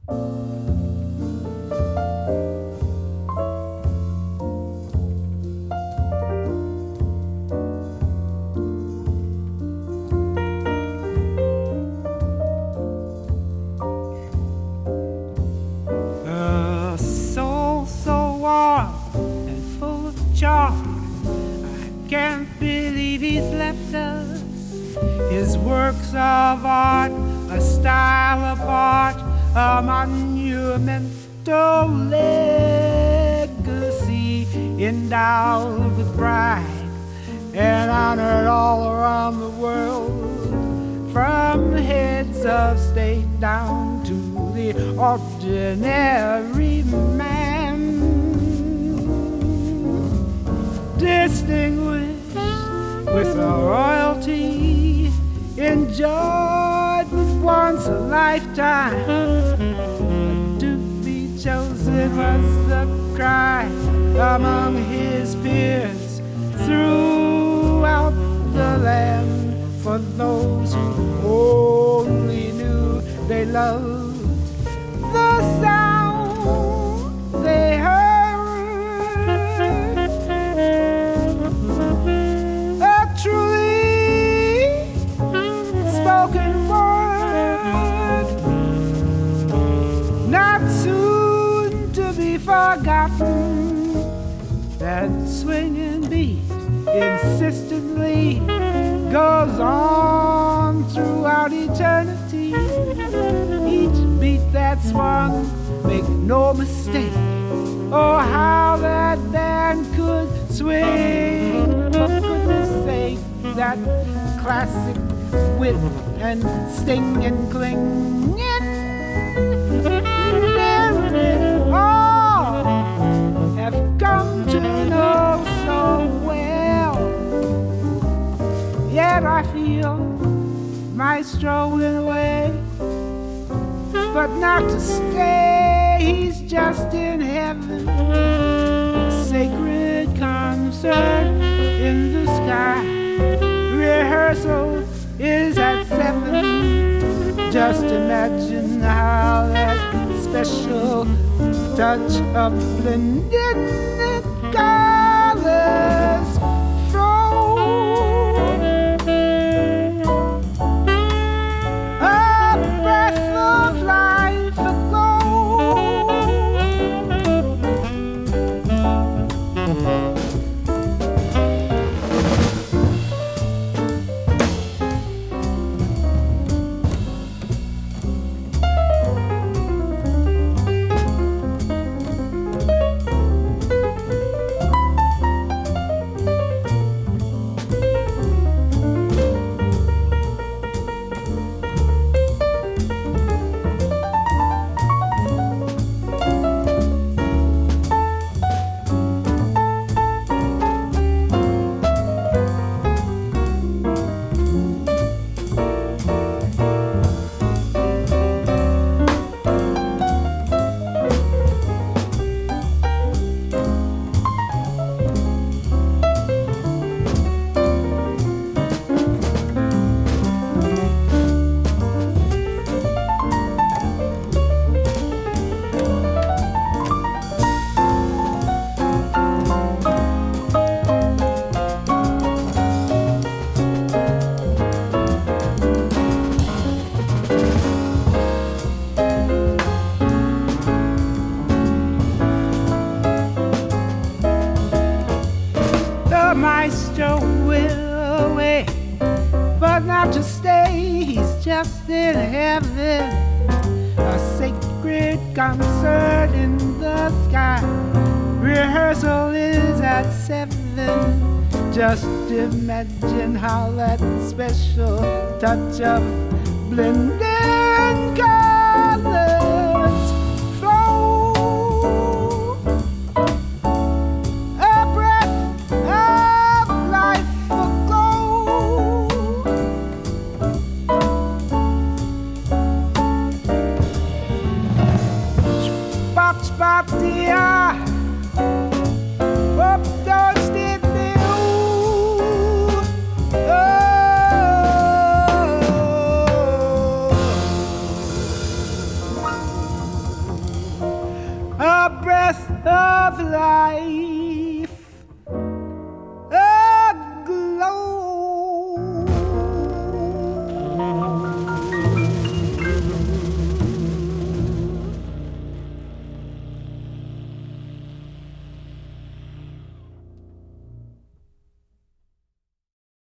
A soul so warm and full of joy, I can't believe he's left us. His works of art, a style apart, a monumental legacy, endowed with pride and honored all around the world, from heads of state down to the ordinary man, distinguished with a royalty enjoyed once a lifetime. To be chosen was the cry among his peers throughout the land, for those who only knew they loved the sound they heard. A truly spoken word, not soon to be forgotten. That swinging beat insistently goes on throughout eternity. Each beat that swung, make no mistake. Oh, how that band could swing. For goodness sake, that classic wit and sting and cling. All have come to know so well. Yet I feel my strolling away, but not to stay. He's just in heaven. Sacred concert in the sky. Rehearsal is at 7. Just imagine how that special touch of blended colors flow. A breath of life aglow. Maestro will away, but not to stay. He's just in heaven. A sacred concert in the sky. Rehearsal is at 7. Just imagine how that special touch of blended colors flow. A breath of life aglow. Spot, spot, dear. Up, don't stay there. Oh. of life.